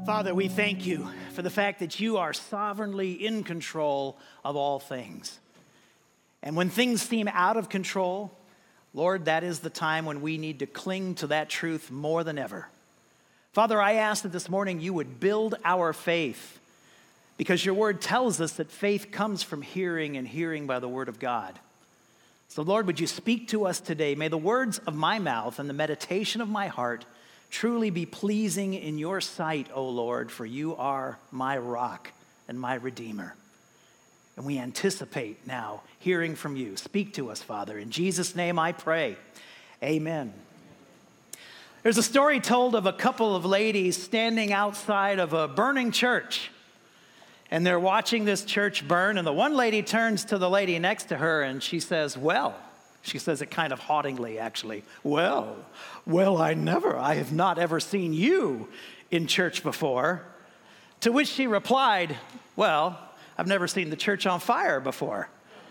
Father, we thank you for the fact that you are sovereignly in control of all things. And when things seem out of control, Lord, that is the time when we need to cling to that truth more than ever. Father, I ask that this morning you would build our faith, because your word tells us that faith comes from hearing, and hearing by the word of God. So Lord, would you speak to us today? May the words of my mouth and the meditation of my heart truly be pleasing in your sight, O Lord, for you are my rock and my redeemer. And we anticipate now hearing from you. Speak to us, Father. In Jesus' name I pray. Amen. There's a story told of a couple of ladies standing outside of a burning church. And they're watching this church burn. And the one lady turns to the lady next to her and she says, well, she says it kind of haughtily, actually. Well, I have not ever seen you in church before. To which she replied, well, I've never seen the church on fire before.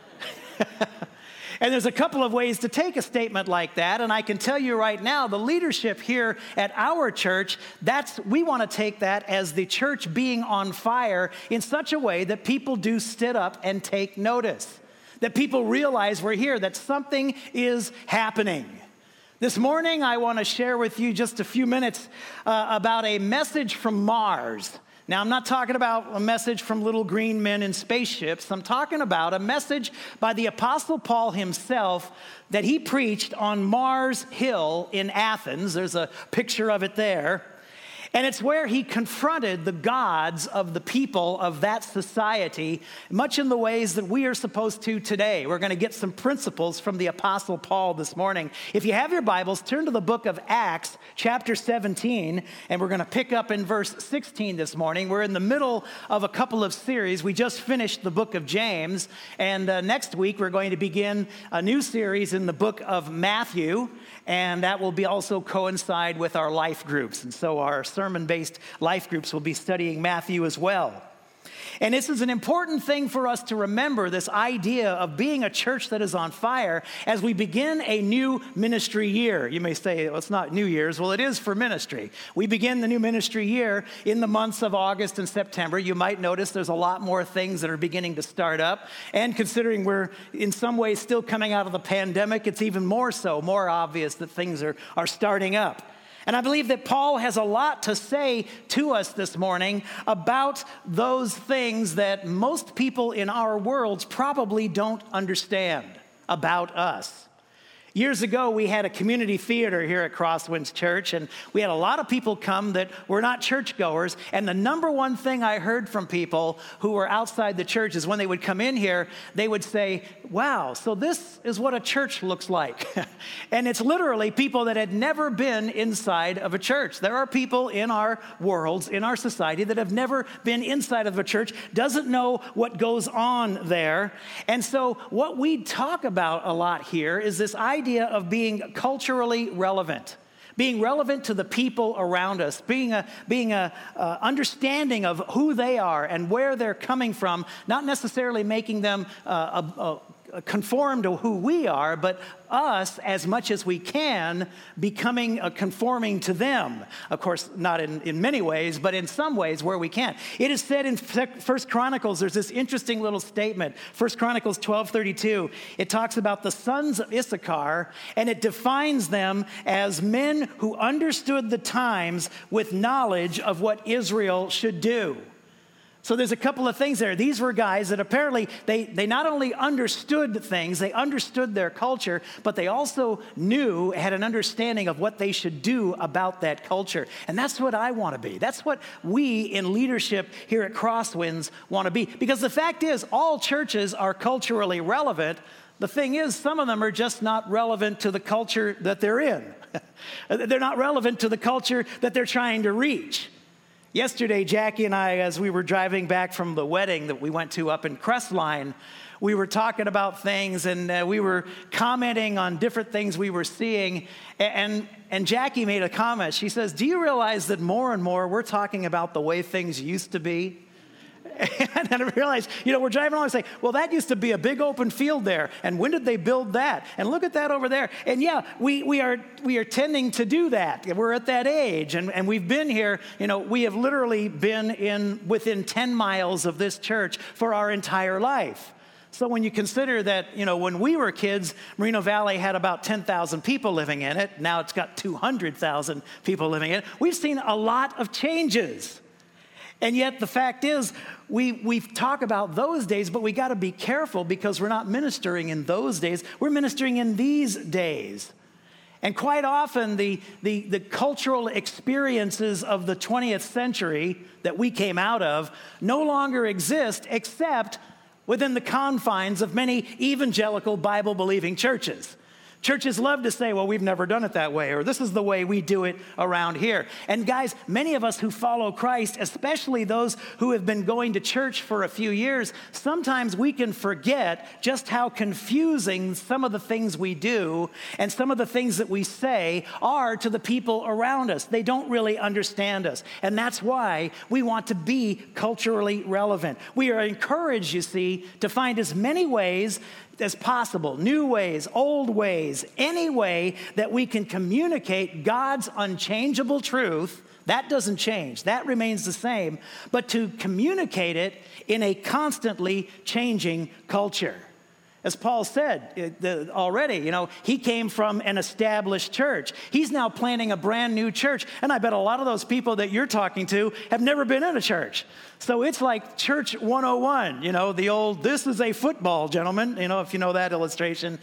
And there's a couple of ways to take a statement like that. And I can tell you right now, the leadership here at our church, we want to take that as the church being on fire in such a way that people do sit up and take notice. That people realize we're here, that something is happening. This morning, I want to share with you just a few minutes about a message from Mars. Now, I'm not talking about a message from little green men in spaceships. I'm talking about a message by the Apostle Paul himself that he preached on Mars Hill in Athens. There's a picture of it there. And it's where he confronted the gods of the people of that society, much in the ways that we are supposed to today. We're going to get some principles from the Apostle Paul this morning. If you have your Bibles, turn to the book of Acts, chapter 17, and we're going to pick up in verse 16 this morning. We're in the middle of a couple of series. We just finished the book of James, and next week we're going to begin a new series in the book of Matthew, and that will be also coincide with our life groups. And so our sermon-based life groups will be studying Matthew as well. And this is an important thing for us to remember, this idea of being a church that is on fire as we begin a new ministry year. You may say, well, it's not New Year's. Well, it is for ministry. We begin the new ministry year in the months of August and September. You might notice there's a lot more things that are beginning to start up. And considering we're in some ways still coming out of the pandemic, it's even more so, more obvious that things are starting up. And I believe that Paul has a lot to say to us this morning about those things that most people in our worlds probably don't understand about us. Years ago, we had a community theater here at Crosswinds Church, and we had a lot of people come that were not churchgoers. And the number one thing I heard from people who were outside the church is when they would come in here, they would say, wow, so this is what a church looks like. And it's literally people that had never been inside of a church. There are people in our worlds, in our society, that have never been inside of a church, doesn't know what goes on there. And so what we talk about a lot here is this idea of being culturally relevant, being relevant to the people around us, being a understanding of who they are and where they're coming from, not necessarily making them conform to who we are, but us, as much as we can, becoming conforming to them. Of course, not in many ways, but in some ways where we can. It is said in 1 Chronicles, there's this interesting little statement, 1 Chronicles 12:32. It talks about the sons of Issachar, and it defines them as men who understood the times with knowledge of what Israel should do. So there's a couple of things there. These were guys that apparently they not only understood things, they understood their culture, but they also had an understanding of what they should do about that culture. And that's what I want to be. That's what we in leadership here at Crosswinds want to be. Because the fact is, all churches are culturally relevant. The thing is, some of them are just not relevant to the culture that they're in. They're not relevant to the culture that they're trying to reach. Yesterday, Jackie and I, as we were driving back from the wedding that we went to up in Crestline, we were talking about things and we were commenting on different things we were seeing. And Jackie made a comment. She says, do you realize that more and more we're talking about the way things used to be? And then I realized, we're driving along and saying, well, that used to be a big open field there. And when did they build that? And look at that over there. And yeah, we are tending to do that. We're at that age. And we've been here, we have literally been within 10 miles of this church for our entire life. So when you consider that, when we were kids, Moreno Valley had about 10,000 people living in it. Now it's got 200,000 people living in it. We've seen a lot of changes. And yet the fact is, we talk about those days, but we got to be careful because we're not ministering in those days. We're ministering in these days. And quite often, the cultural experiences of the 20th century that we came out of no longer exist except within the confines of many evangelical Bible-believing churches. Churches love to say, well, we've never done it that way, or this is the way we do it around here. And guys, many of us who follow Christ, especially those who have been going to church for a few years, sometimes we can forget just how confusing some of the things we do and some of the things that we say are to the people around us. They don't really understand us. And that's why we want to be culturally relevant. We are encouraged, you see, to find as many ways as possible, new ways, old ways, any way that we can communicate God's unchangeable truth. That doesn't change. That remains the same. But to communicate it in a constantly changing culture. As Paul said already, he came from an established church. He's now planning a brand new church. And I bet a lot of those people that you're talking to have never been in a church. So it's like Church 101, the old, this is a football, gentlemen, if you know that illustration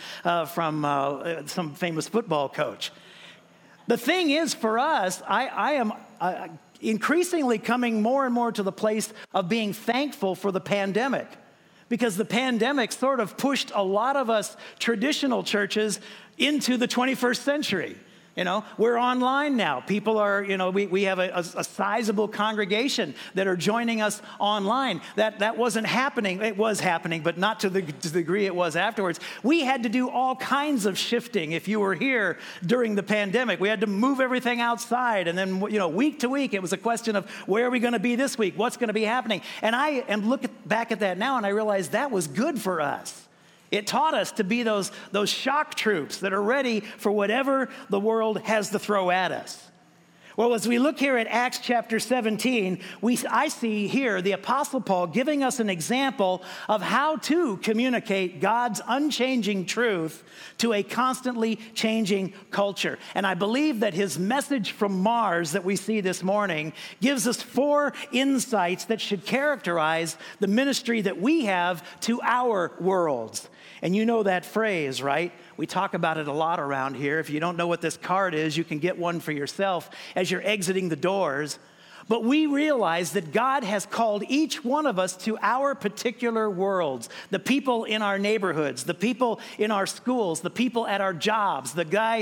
from some famous football coach. The thing is, for us, I am increasingly coming more and more to the place of being thankful for the pandemic. Because the pandemic sort of pushed a lot of us traditional churches into the 21st century. We're online now. People are, we have a sizable congregation that are joining us online. That wasn't happening. It was happening, but not to the degree it was afterwards. We had to do all kinds of shifting if you were here during the pandemic. We had to move everything outside. And then, week to week, it was a question of where are we going to be this week? What's going to be happening? And I am looking back at that now, and I realize that was good for us. It taught us to be those shock troops that are ready for whatever the world has to throw at us. Well, as we look here at Acts chapter 17, I see here the Apostle Paul giving us an example of how to communicate God's unchanging truth to a constantly changing culture. And I believe that his message from Mars that we see this morning gives us 4 insights that should characterize the ministry that we have to our worlds. And you know that phrase, right? We talk about it a lot around here. If you don't know what this card is, you can get one for yourself as you're exiting the doors. But we realize that God has called each one of us to our particular worlds. The people in our neighborhoods, the people in our schools, the people at our jobs, the guy,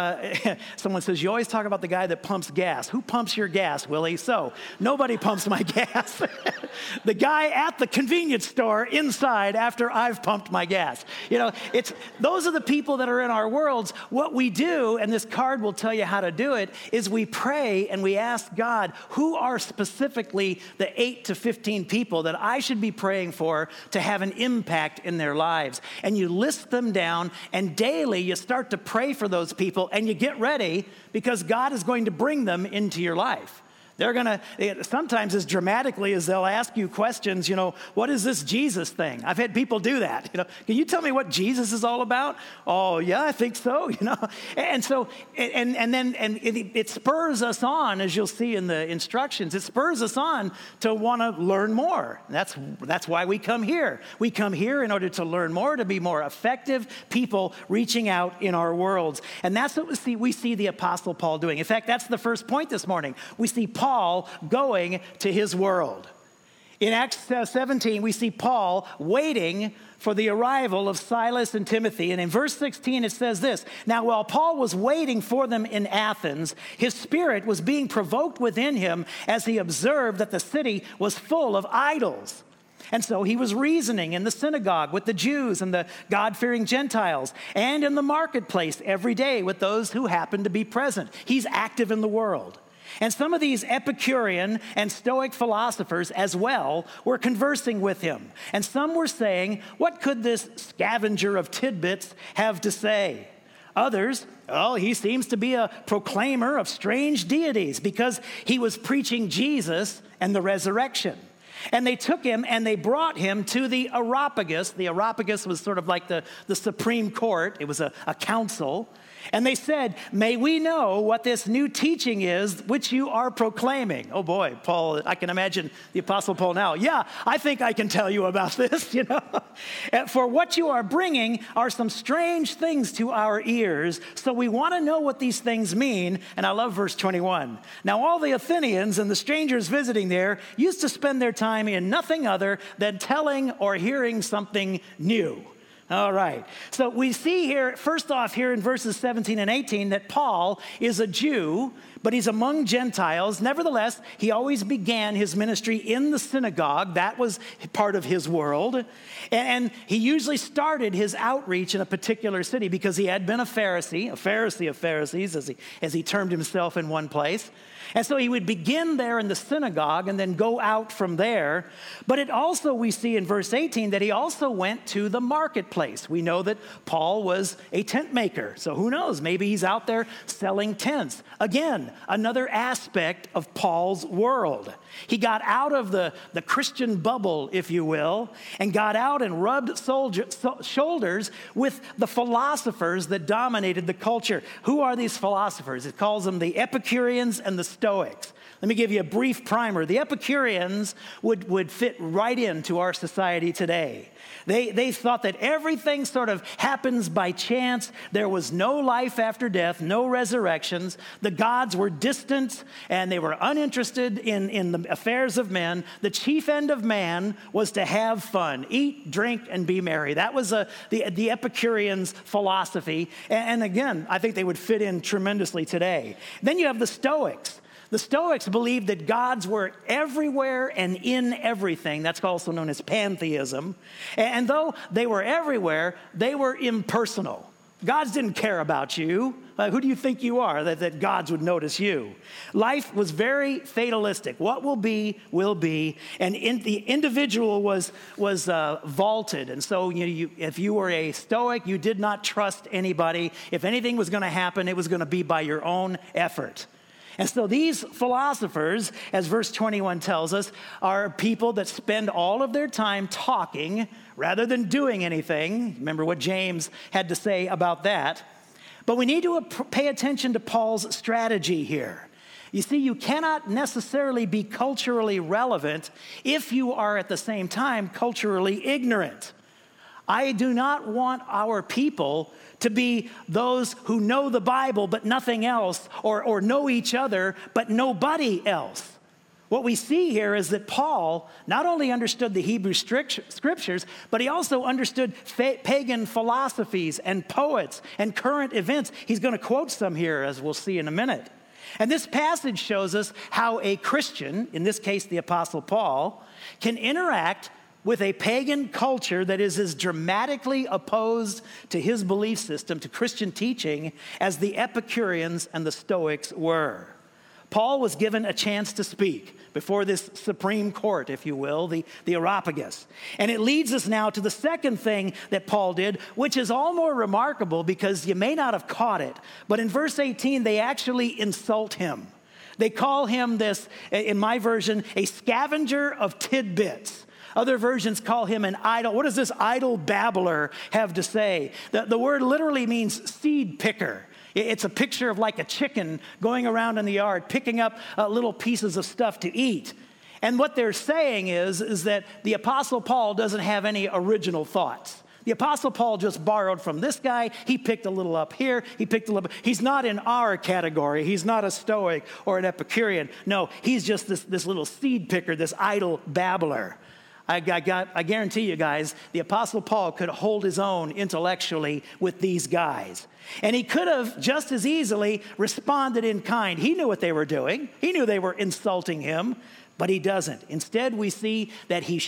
someone says, you always talk about the guy that pumps gas. Who pumps your gas, Willie? So, nobody pumps my gas. The guy at the convenience store inside after I've pumped my gas. Those are the people that are in our worlds. What we do, and this card will tell you how to do it, is we pray and we ask God, who are specifically the 8 to 15 people that I should be praying for to have an impact in their lives? And you list them down, and daily you start to pray for those people, and you get ready because God is going to bring them into your life. They're going to, sometimes as dramatically as they'll ask you questions, what is this Jesus thing? I've had people do that. Can you tell me what Jesus is all about? Oh, yeah, I think so, And so, and then it spurs us on, as you'll see in the instructions, it spurs us on to want to learn more. That's why we come here. We come here in order to learn more, to be more effective people reaching out in our worlds. And that's what we see the Apostle Paul doing. In fact, that's the first point this morning. We see Paul going to his world. In Acts 17, we see Paul waiting for the arrival of Silas and Timothy. And in verse 16, it says this: Now, while Paul was waiting for them in Athens, his spirit was being provoked within him as he observed that the city was full of idols. And so he was reasoning in the synagogue with the Jews and the God-fearing Gentiles, and in the marketplace every day with those who happened to be present. He's active in the world. And some of these Epicurean and Stoic philosophers as well were conversing with him. And some were saying, what could this scavenger of tidbits have to say? Others, oh, he seems to be a proclaimer of strange deities because he was preaching Jesus and the resurrection. And they took him and they brought him to the Areopagus. The Areopagus was sort of like the Supreme Court. It was a council. And they said, may we know what this new teaching is which you are proclaiming. Oh boy, Paul, I can imagine the Apostle Paul now. Yeah, I think I can tell you about this, For what you are bringing are some strange things to our ears, so we want to know what these things mean. And I love verse 21. Now all the Athenians and the strangers visiting there used to spend their time in nothing other than telling or hearing something new. All right. So we see here, first off, here in verses 17 and 18, that Paul is a Jew, but he's among Gentiles. Nevertheless, he always began his ministry in the synagogue. That was part of his world. And he usually started his outreach in a particular city because he had been a Pharisee of Pharisees, as he termed himself in one place. And so he would begin there in the synagogue and then go out from there. But it also, we see in verse 18, that he also went to the marketplace. We know that Paul was a tent maker. So who knows? Maybe he's out there selling tents. Again, another aspect of Paul's world. He got out of the Christian bubble, if you will, and got out and rubbed shoulders with the philosophers that dominated the culture. Who are these philosophers? It calls them the Epicureans and the Stoics. Let me give you a brief primer. The Epicureans would fit right into our society today. They thought that everything sort of happens by chance. There was no life after death, no resurrections. The gods were distant and they were uninterested in the affairs of men. The chief end of man was to have fun, eat, drink, and be merry. That was the Epicureans' philosophy. And again, I think they would fit in tremendously today. Then you have the Stoics. The Stoics believed that gods were everywhere and in everything. That's also known as pantheism. And though they were everywhere, they were impersonal. Gods didn't care about you. Who do you think you are that gods would notice you? Life was very fatalistic. What will be, will be. And the individual was vaulted. And so if you were a Stoic, you did not trust anybody. If anything was going to happen, it was going to be by your own effort. And so these philosophers, as verse 21 tells us, are people that spend all of their time talking rather than doing anything. Remember what James had to say about that. But we need to pay attention to Paul's strategy here. You see, you cannot necessarily be culturally relevant if you are at the same time culturally ignorant. I do not want our people to be those who know the Bible but nothing else, or know each other but nobody else. What we see here is that Paul not only understood the Hebrew scriptures, but he also understood pagan philosophies and poets and current events. He's going to quote some here, as we'll see in a minute. And this passage shows us how a Christian, in this case the Apostle Paul, can interact with a pagan culture that is as dramatically opposed to his belief system, to Christian teaching, as the Epicureans and the Stoics were. Paul was given a chance to speak before this Supreme Court, if you will, the Areopagus. And it leads us now to the second thing that Paul did, which is all more remarkable because you may not have caught it. But in verse 18, they actually insult him. They call him this, in my version, a scavenger of tidbits. Other versions call him an idle. What does this idle babbler have to say? The word literally means seed picker. It's a picture of like a chicken going around in the yard, picking up little pieces of stuff to eat. And what they're saying is that the Apostle Paul doesn't have any original thoughts. The Apostle Paul just borrowed from this guy. He picked a little up here. He picked a little. He's not in our category. He's not a Stoic or an Epicurean. No, he's just this little seed picker, this idle babbler. I guarantee you guys, the Apostle Paul could hold his own intellectually with these guys. And he could have just as easily responded in kind. He knew what they were doing. He knew they were insulting him, but he doesn't. Instead, we see that he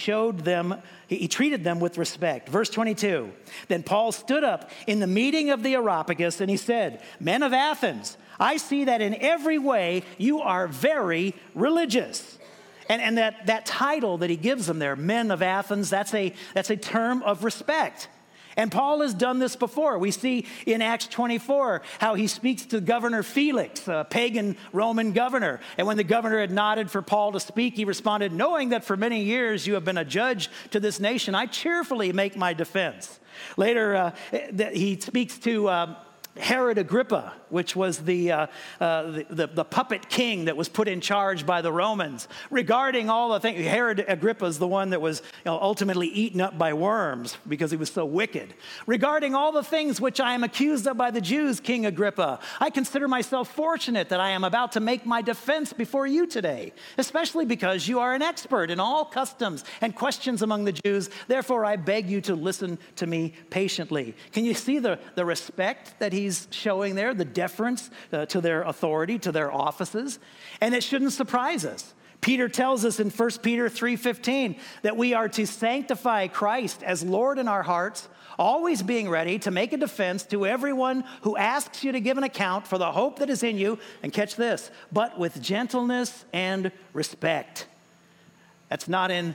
treated them with respect. Verse 22, then Paul stood up in the meeting of the Areopagus and he said, men of Athens, I see that in every way you are very religious. And that title that he gives them there, men of Athens, that's a term of respect. And Paul has done this before. We see in Acts 24 how he speaks to Governor Felix, a pagan Roman governor. And when the governor had nodded for Paul to speak, he responded, "Knowing that for many years you have been a judge to this nation, I cheerfully make my defense." Later, he speaks to Herod Agrippa, which was the puppet king that was put in charge by the Romans, regarding all the things. Herod Agrippa is the one that was ultimately eaten up by worms because he was so wicked. Regarding all the things which I am accused of by the Jews, King Agrippa, I consider myself fortunate that I am about to make my defense before you today, especially because you are an expert in all customs and questions among the Jews. Therefore, I beg you to listen to me patiently. Can you see the respect that he's showing there, the deference to their authority, to their offices? And it shouldn't surprise us. Peter tells us in 1 Peter 3:15 that we are to sanctify Christ as Lord in our hearts, always being ready to make a defense to everyone who asks you to give an account for the hope that is in you. And catch this, but with gentleness and respect. That's not in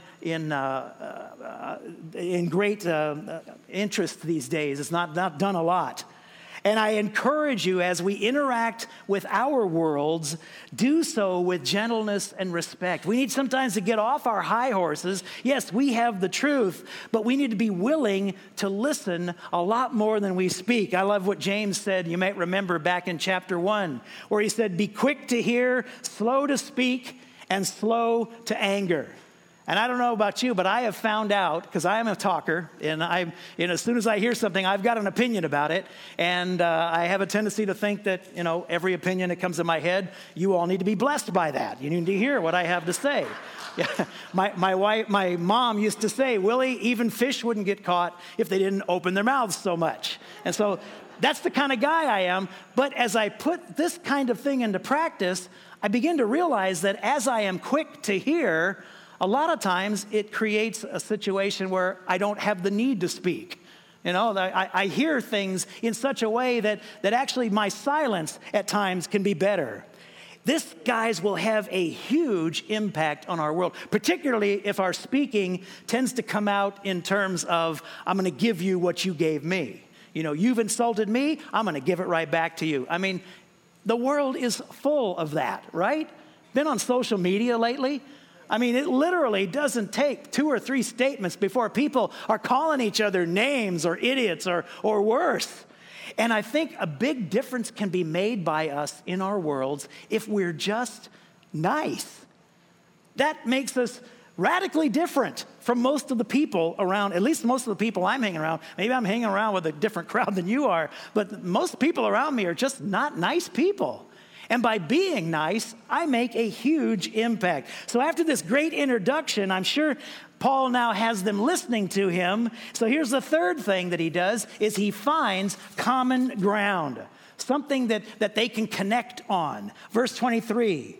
great interest these days. It's not done a lot. And I encourage you, as we interact with our worlds, do so with gentleness and respect. We need sometimes to get off our high horses. Yes, we have the truth, but we need to be willing to listen a lot more than we speak. I love what James said, you might remember back in chapter 1, where he said, "Be quick to hear, slow to speak, and slow to anger." And I don't know about you, but I have found out, because I am a talker, and as soon as I hear something, I've got an opinion about it. And I have a tendency to think that, every opinion that comes in my head, you all need to be blessed by that. You need to hear what I have to say. My mom used to say, "Willie, even fish wouldn't get caught if they didn't open their mouths so much." And so that's the kind of guy I am. But as I put this kind of thing into practice, I begin to realize that as I am quick to hear, a lot of times it creates a situation where I don't have the need to speak. I hear things in such a way that actually my silence at times can be better. This, guys, will have a huge impact on our world, particularly if our speaking tends to come out in terms of, I'm going to give you what you gave me. You've insulted me, I'm going to give it right back to you. I mean, the world is full of that, right? Been on social media lately? I mean, it literally doesn't take 2 or 3 statements before people are calling each other names or idiots or worse. And I think a big difference can be made by us in our worlds if we're just nice. That makes us radically different from most of the people around, at least most of the people I'm hanging around. Maybe I'm hanging around with a different crowd than you are, but most people around me are just not nice people. And by being nice, I make a huge impact. So after this great introduction, I'm sure Paul now has them listening to him. So here's the third thing that he does, is he finds common ground, something that they can connect on. Verse 23,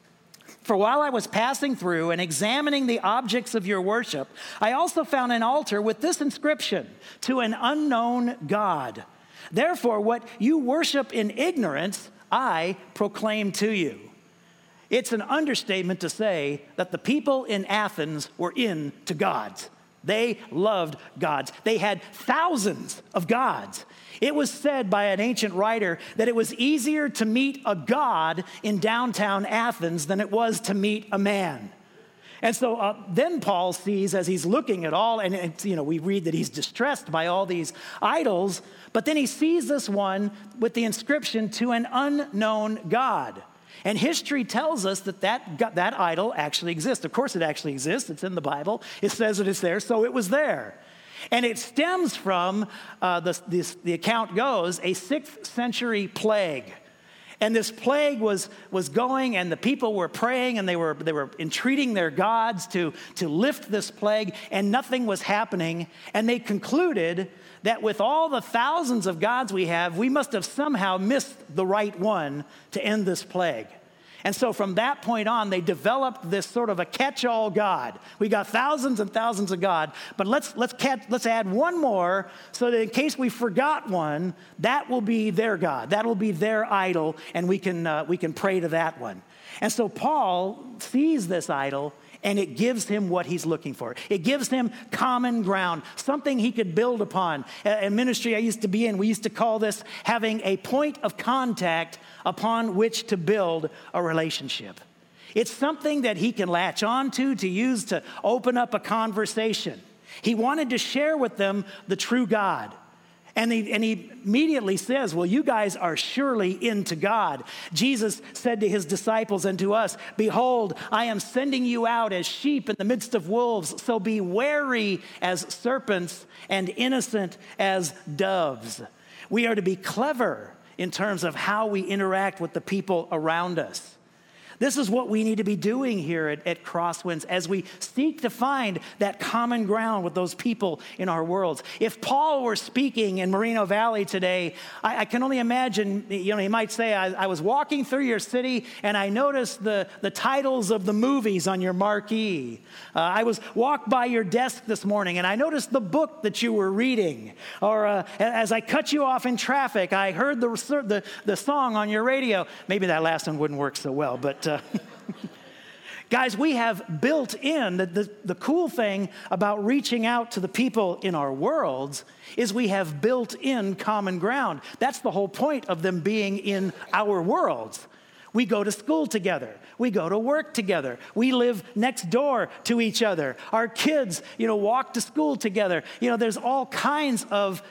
"For while I was passing through and examining the objects of your worship, I also found an altar with this inscription, 'To an unknown God.' Therefore, what you worship in ignorance, I proclaim to you." It's an understatement to say that the people in Athens were into gods. They loved gods. They had thousands of gods. It was said by an ancient writer that it was easier to meet a god in downtown Athens than it was to meet a man. And so then Paul sees, as he's looking at all, and we read that he's distressed by all these idols, but then he sees this one with the inscription, "To an unknown God." And history tells us that idol actually exists. Of course it actually exists. It's in the Bible. It says that it's there, so it was there. And it stems from, the account goes, a 6th century plague. And this plague was going, and the people were praying, and they were entreating their gods to lift this plague, and nothing was happening. And they concluded that with all the thousands of gods we have, we must have somehow missed the right one to end this plague. And so from that point on, they developed this sort of a catch-all God. We got thousands and thousands of God, but let's add one more so that in case we forgot one, that will be their God. That will be their idol, and we can pray to that one. And so Paul sees this idol, and it gives him what he's looking for. It gives him common ground, something he could build upon. A ministry I used to be in, we used to call this having a point of contact upon which to build a relationship. It's something that he can latch onto to use to open up a conversation. He wanted to share with them the true God. And he immediately says, well, you guys are surely into God. Jesus said to his disciples and to us, behold, I am sending you out as sheep in the midst of wolves. So be wary as serpents and innocent as doves. We are to be clever in terms of how we interact with the people around us. This is what we need to be doing here at Crosswinds as we seek to find that common ground with those people in our worlds. If Paul were speaking in Moreno Valley today, I can only imagine, he might say, I was walking through your city and I noticed the titles of the movies on your marquee. I walked by your desk this morning and I noticed the book that you were reading. Or as I cut you off in traffic, I heard the song on your radio. Maybe that last one wouldn't work so well, but guys, we have built in the cool thing about reaching out to the people in our worlds is we have built in common ground. That's the whole point of them being in our worlds. We go to school together. We go to work together. We live next door to each other. Our kids, walk to school together. There's all kinds of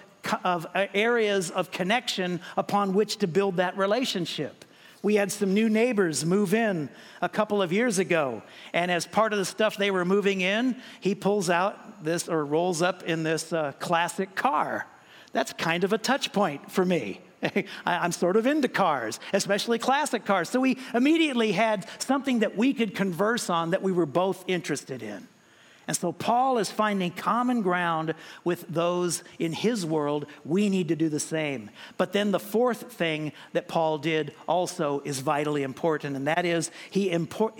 areas of connection upon which to build that relationship. We had some new neighbors move in a couple of years ago, and as part of the stuff they were moving in, he pulls out this or rolls up in this classic car. That's kind of a touch point for me. I'm sort of into cars, especially classic cars. So we immediately had something that we could converse on that we were both interested in. And so Paul is finding common ground with those in his world. We need to do the same. But then the fourth thing that Paul did also is vitally important, and that is he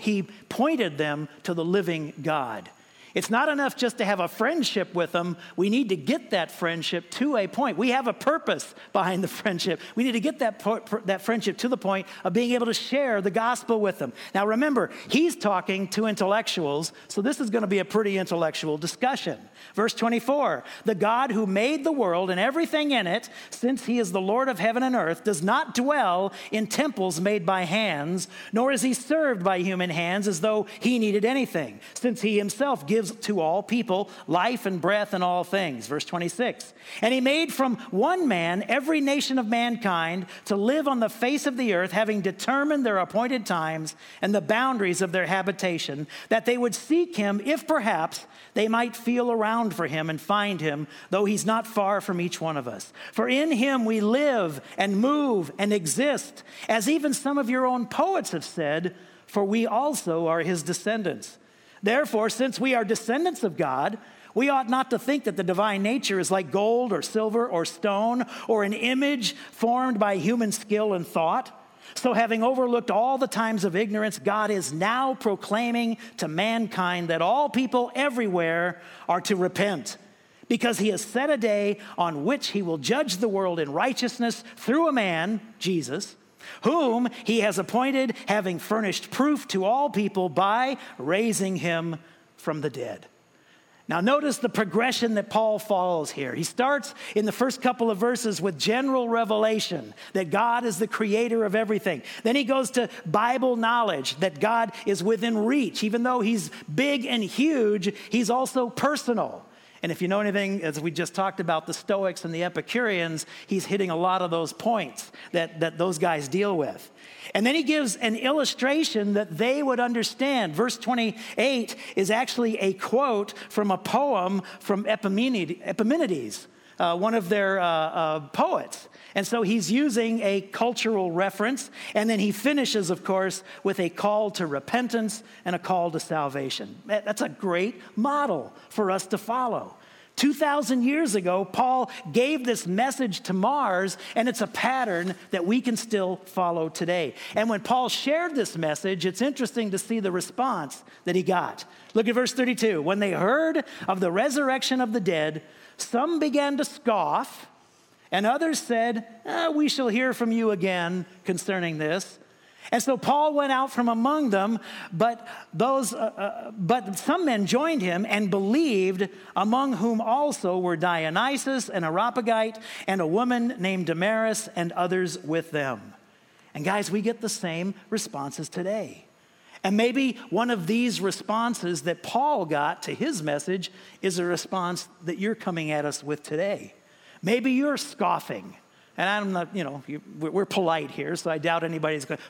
pointed them to the living God. It's not enough just to have a friendship with them. We need to get that friendship to a point. We have a purpose behind the friendship. We need to get that friendship to the point of being able to share the gospel with them. Now remember, he's talking to intellectuals, so this is going to be a pretty intellectual discussion. Verse 24, the God who made the world and everything in it, since he is the Lord of heaven and earth, does not dwell in temples made by hands, nor is he served by human hands as though he needed anything, since he himself gives to all people life and breath and all things. Verse 26, and he made from one man every nation of mankind to live on the face of the earth, having determined their appointed times and the boundaries of their habitation, that they would seek him if perhaps they might feel around for him and find him, though he's not far from each one of us. For in him we live and move and exist, as even some of your own poets have said, for we also are his descendants. Therefore, since we are descendants of God, we ought not to think that the divine nature is like gold or silver or stone or an image formed by human skill and thought. So having overlooked all the times of ignorance, God is now proclaiming to mankind that all people everywhere are to repent, because he has set a day on which he will judge the world in righteousness through a man, Jesus, whom he has appointed, having furnished proof to all people by raising him from the dead. Now notice the progression that Paul follows here. He starts in the first couple of verses with general revelation that God is the creator of everything. Then he goes to Bible knowledge that God is within reach. Even though he's big and huge, he's also personal. And if you know anything, as we just talked about the Stoics and the Epicureans, he's hitting a lot of those points that those guys deal with. And then he gives an illustration that they would understand. Verse 28 is actually a quote from a poem from Epimenides, one of their poets. And so he's using a cultural reference, and then he finishes, of course, with a call to repentance and a call to salvation. That's a great model for us to follow. 2,000 years ago, Paul gave this message to Mars, and it's a pattern that we can still follow today. And when Paul shared this message, it's interesting to see the response that he got. Look at verse 32. When they heard of the resurrection of the dead, some began to scoff, and others said, we shall hear from you again concerning this. And so Paul went out from among them, but some men joined him and believed, among whom also were Dionysus and Areopagite and a woman named Damaris and others with them. And guys, we get the same responses today. And maybe one of these responses that Paul got to his message is a response that you're coming at us with today. Maybe you're scoffing. And I'm not, we're polite here, so I doubt anybody's going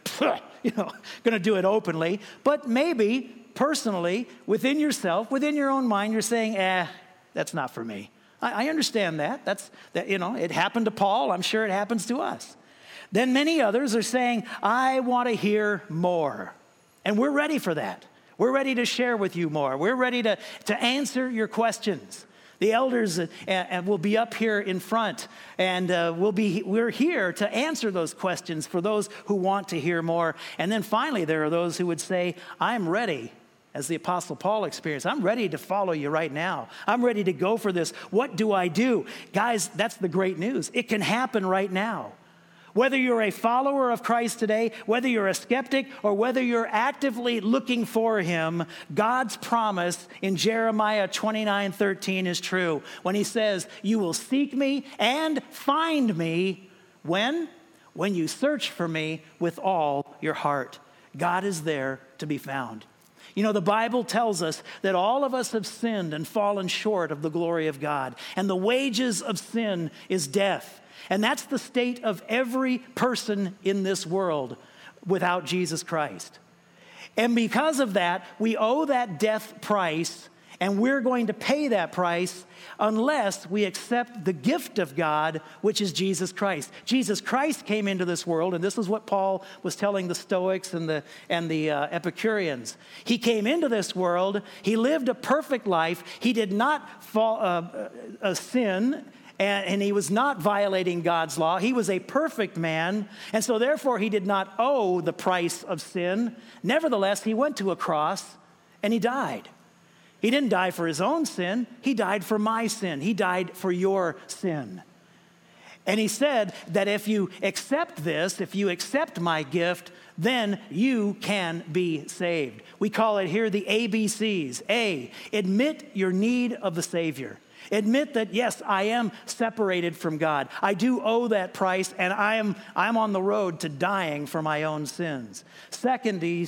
to do it openly. But maybe, personally, within yourself, within your own mind, you're saying, that's not for me. I understand that. It happened to Paul. I'm sure it happens to us. Then many others are saying, I want to hear more. And we're ready for that. We're ready to share with you more. We're ready to answer your questions. The elders will be up here in front, and we're here to answer those questions for those who want to hear more. And then finally, there are those who would say, I'm ready, as the Apostle Paul experienced. I'm ready to follow you right now. I'm ready to go for this. What do I do? Guys, that's the great news. It can happen right now. Whether you're a follower of Christ today, whether you're a skeptic, or whether you're actively looking for him, God's promise in Jeremiah 29:13 is true. When he says, you will seek me and find me, when? When you search for me with all your heart. God is there to be found. The Bible tells us that all of us have sinned and fallen short of the glory of God. And the wages of sin is death. And that's the state of every person in this world without Jesus Christ. And because of that, we owe that death price, and we're going to pay that price unless we accept the gift of God, which is Jesus Christ. Jesus Christ came into this world, and this is what Paul was telling the Stoics and the Epicureans. He came into this world. He lived a perfect life. He did not sin. And he was not violating God's law. He was a perfect man. And so therefore, he did not owe the price of sin. Nevertheless, he went to a cross and he died. He didn't die for his own sin. He died for my sin. He died for your sin. And he said that if you accept this, if you accept my gift, then you can be saved. We call it here the ABCs. A, admit your need of the Savior. Admit that, yes, I am separated from God. I do owe that price, and I'm on the road to dying for my own sins. Secondly,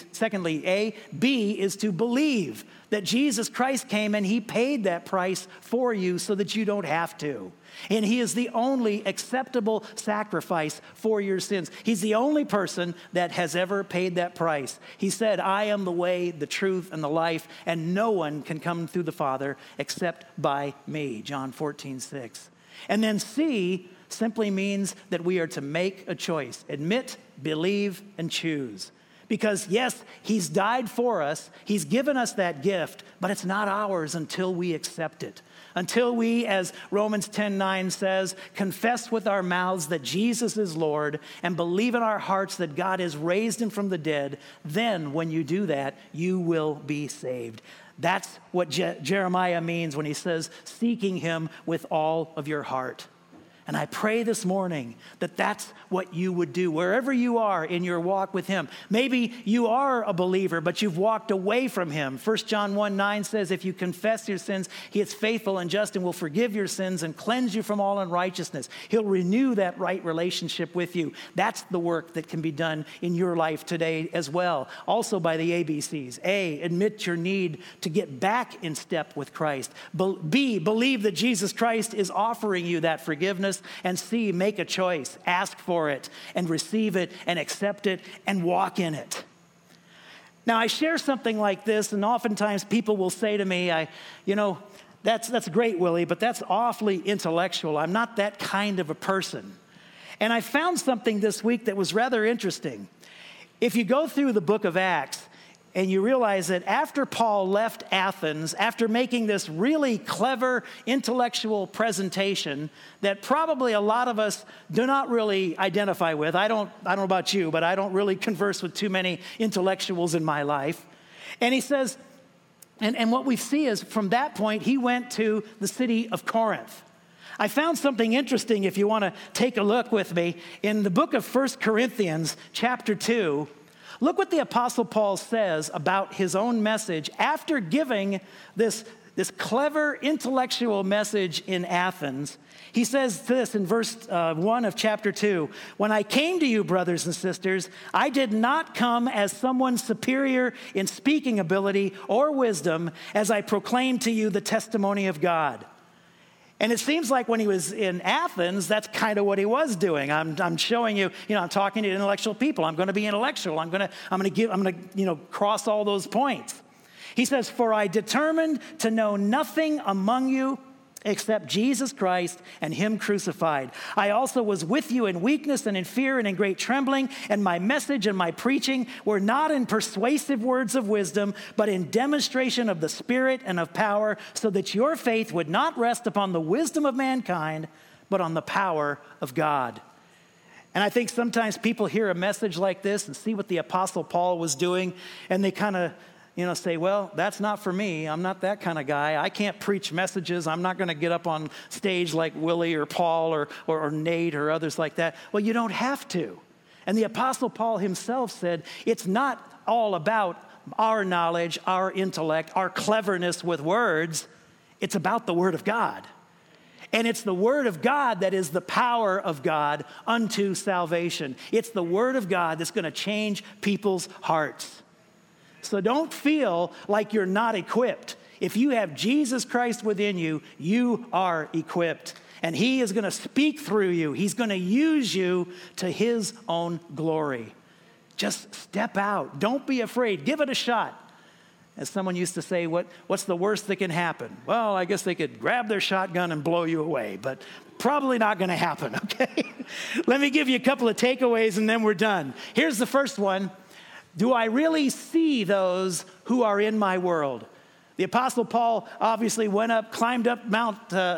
B is to believe that Jesus Christ came and he paid that price for you so that you don't have to. And he is the only acceptable sacrifice for your sins. He's the only person that has ever paid that price. He said, I am the way, the truth, and the life, and no one can come through the Father except by me. John 14:6. And then C simply means that we are to make a choice. Admit, believe, and choose. Because yes, he's died for us. He's given us that gift, but it's not ours until we accept it. Until we, as Romans 10:9 says, confess with our mouths that Jesus is Lord and believe in our hearts that God has raised him from the dead, then when you do that, you will be saved. That's what Jeremiah means when he says, seeking him with all of your heart. And I pray this morning that that's what you would do wherever you are in your walk with him. Maybe you are a believer, but you've walked away from him. 1 John 1:9 says, if you confess your sins, he is faithful and just and will forgive your sins and cleanse you from all unrighteousness. He'll renew that right relationship with you. That's the work that can be done in your life today as well. Also by the ABCs. A, admit your need to get back in step with Christ. B, believe that Jesus Christ is offering you that forgiveness. And C, make a choice, ask for it, and receive it, and accept it, and walk in it. Now, I share something like this, and oftentimes people will say to me, that's great, Willie, but that's awfully intellectual. I'm not that kind of a person. And I found something this week that was rather interesting. If you go through the book of Acts, And you realize that after Paul left Athens, after making this really clever intellectual presentation that probably a lot of us do not really identify with. I don't know about you, but I don't really converse with too many intellectuals in my life. And he says, and what we see is from that point, he went to the city of Corinth. I found something interesting if you want to take a look with me. In the book of 1 Corinthians chapter 2, look what the Apostle Paul says about his own message after giving this clever intellectual message in Athens. He says this in verse 1 of chapter 2, "When I came to you, brothers and sisters, I did not come as someone superior in speaking ability or wisdom, as I proclaimed to you the testimony of God." And it seems like when he was in Athens, that's kind of what he was doing. I'm showing you, I'm talking to intellectual people. I'm going to be intellectual. I'm going to cross all those points. He says, "For I determined to know nothing among you except Jesus Christ and him crucified. I also was with you in weakness and in fear and in great trembling, and my message and my preaching were not in persuasive words of wisdom, but in demonstration of the Spirit and of power, so that your faith would not rest upon the wisdom of mankind, but on the power of God." And I think sometimes people hear a message like this and see what the Apostle Paul was doing, and they kind of say, well, that's not for me. I'm not that kind of guy. I can't preach messages. I'm not going to get up on stage like Willie or Paul or Nate or others like that. Well, you don't have to. And the Apostle Paul himself said, it's not all about our knowledge, our intellect, our cleverness with words. It's about the Word of God. And it's the Word of God that is the power of God unto salvation. It's the Word of God that's going to change people's hearts. So don't feel like you're not equipped. If you have Jesus Christ within you, you are equipped. And he is going to speak through you. He's going to use you to his own glory. Just step out. Don't be afraid. Give it a shot. As someone used to say, what's the worst that can happen? Well, I guess they could grab their shotgun and blow you away, but probably not going to happen, okay? Let me give you a couple of takeaways and then we're done. Here's the first one. Do I really see those who are in my world? The Apostle Paul obviously went up, climbed up Mount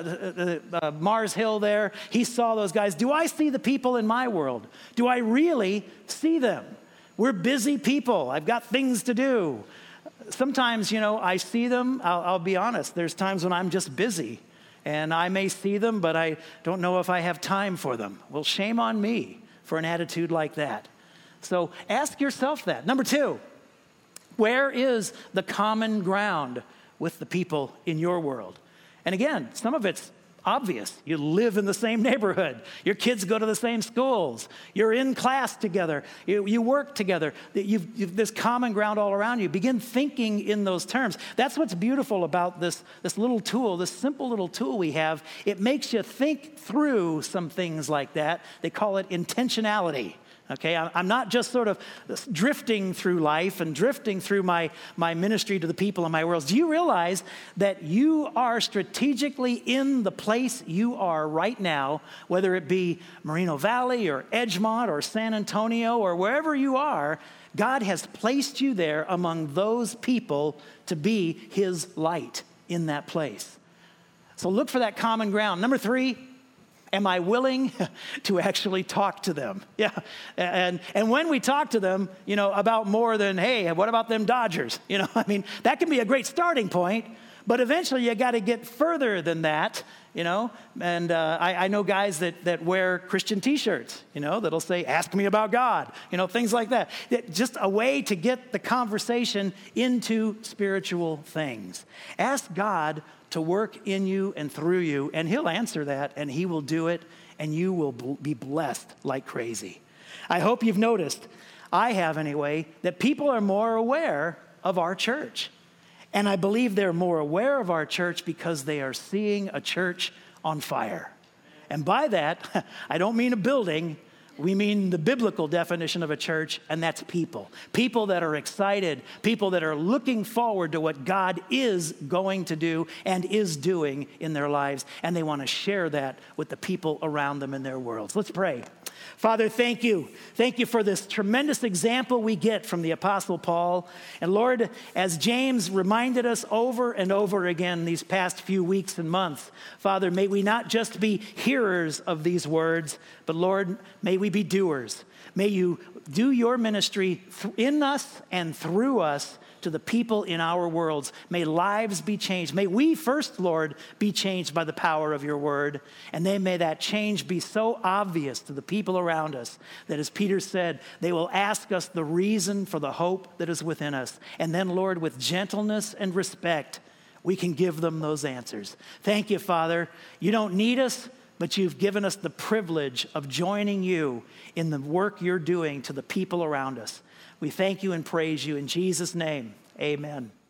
Mars Hill there. He saw those guys. Do I see the people in my world? Do I really see them? We're busy people. I've got things to do. Sometimes, I see them. I'll be honest. There's times when I'm just busy. And I may see them, but I don't know if I have time for them. Well, shame on me for an attitude like that. So ask yourself that. Number 2, where is the common ground with the people in your world? And again, some of it's obvious. You live in the same neighborhood. Your kids go to the same schools. You're in class together. You work together. You've this common ground all around you. Begin thinking in those terms. That's what's beautiful about this little tool, this simple little tool we have. It makes you think through some things like that. They call it intentionality. Okay, I'm not just sort of drifting through life and drifting through my ministry to the people in my world. Do you realize that you are strategically in the place you are right now, whether it be Moreno Valley or Edgemont or San Antonio or wherever you are, God has placed you there among those people to be his light in that place. So look for that common ground. Number 3, am I willing to actually talk to them? Yeah. And when we talk to them, about more than, hey, what about them Dodgers? That can be a great starting point, but eventually you got to get further than that, And I know guys that wear Christian t-shirts, that'll say, ask me about God, things like that. Just a way to get the conversation into spiritual things. Ask God to work in you and through you, and he'll answer that, and he will do it, and you will be blessed like crazy. I hope you've noticed, I have anyway, that people are more aware of our church. And I believe they're more aware of our church because they are seeing a church on fire. And by that, I don't mean a building. We mean the biblical definition of a church, and that's people. People that are excited, people that are looking forward to what God is going to do and is doing in their lives, and they want to share that with the people around them in their worlds. Let's pray. Father, thank you. Thank you for this tremendous example we get from the Apostle Paul. And Lord, as James reminded us over and over again these past few weeks and months, Father, may we not just be hearers of these words, but Lord, may we be doers. May you do your ministry in us and through us to the people in our worlds. May lives be changed. May we first, Lord, be changed by the power of your word. And then may that change be so obvious to the people around us that, as Peter said, they will ask us the reason for the hope that is within us. And then, Lord, with gentleness and respect, we can give them those answers. Thank you, Father. You don't need us, but you've given us the privilege of joining you in the work you're doing to the people around us. We thank you and praise you in Jesus' name. Amen.